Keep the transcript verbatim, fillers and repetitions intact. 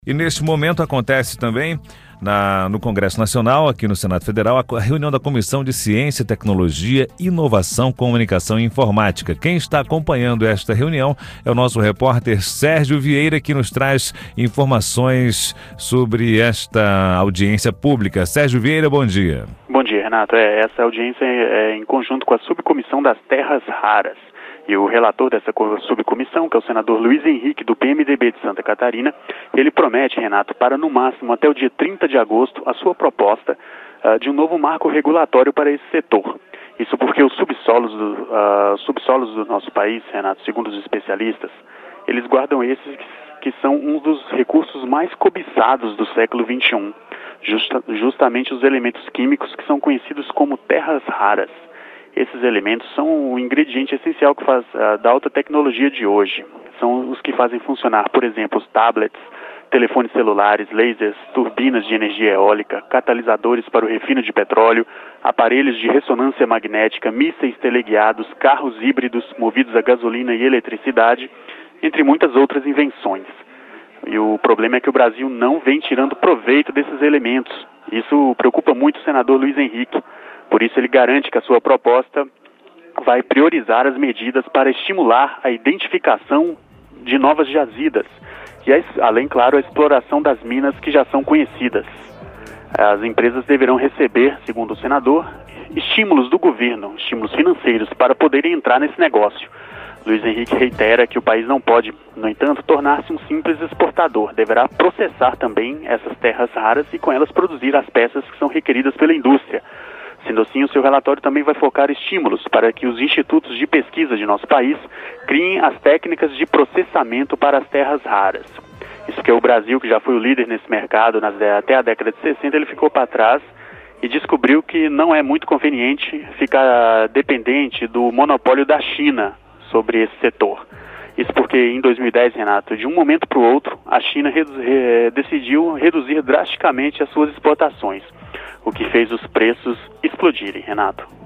E neste momento acontece também na, no Congresso Nacional, aqui no Senado Federal, a reunião da Comissão de Ciência, Tecnologia, Inovação, Comunicação e Informática. Quem está acompanhando esta reunião é o nosso repórter Sérgio Vieira, que nos traz informações sobre esta audiência pública. Sérgio Vieira, bom dia. Bom dia, Renato. É, essa audiência é em conjunto com a Subcomissão das Terras Raras. E o relator dessa subcomissão, que é o senador Luiz Henrique, do P M D B de Santa Catarina, ele promete, Renato, para no máximo até o dia trinta de agosto, a sua proposta uh, de um novo marco regulatório para esse setor. Isso porque os subsolos do, uh, subsolos do nosso país, Renato, segundo os especialistas, eles guardam esses que são um dos recursos mais cobiçados do século vinte e um, justa, justamente os elementos químicos que são conhecidos como terras raras. Esses elementos são o ingrediente essencial que faz, uh, da alta tecnologia de hoje. São os que fazem funcionar, por exemplo, os tablets, telefones celulares, lasers, turbinas de energia eólica, catalisadores para o refino de petróleo, aparelhos de ressonância magnética, mísseis teleguiados, carros híbridos movidos a gasolina e eletricidade, entre muitas outras invenções. E o problema é que o Brasil não vem tirando proveito desses elementos. Isso preocupa muito o senador Luiz Henrique. Por isso, ele garante que a sua proposta vai priorizar as medidas para estimular a identificação de novas jazidas e, além, claro, a exploração das minas que já são conhecidas. As empresas deverão receber, segundo o senador, estímulos do governo, estímulos financeiros, para poderem entrar nesse negócio. Luiz Henrique reitera que o país não pode, no entanto, tornar-se um simples exportador. Deverá processar também essas terras raras e, com elas, produzir as peças que são requeridas pela indústria. Sendo assim, o seu relatório também vai focar estímulos para que os institutos de pesquisa de nosso país criem as técnicas de processamento para as terras raras. Isso porque o Brasil, que já foi o líder nesse mercado nas, até a década de sessenta, ele ficou para trás e descobriu que não é muito conveniente ficar dependente do monopólio da China sobre esse setor. Isso porque em dois mil e dez, Renato, de um momento para o outro, a China redu- re- decidiu reduzir drasticamente as suas exportações, o que fez os preços explodirem, Renato.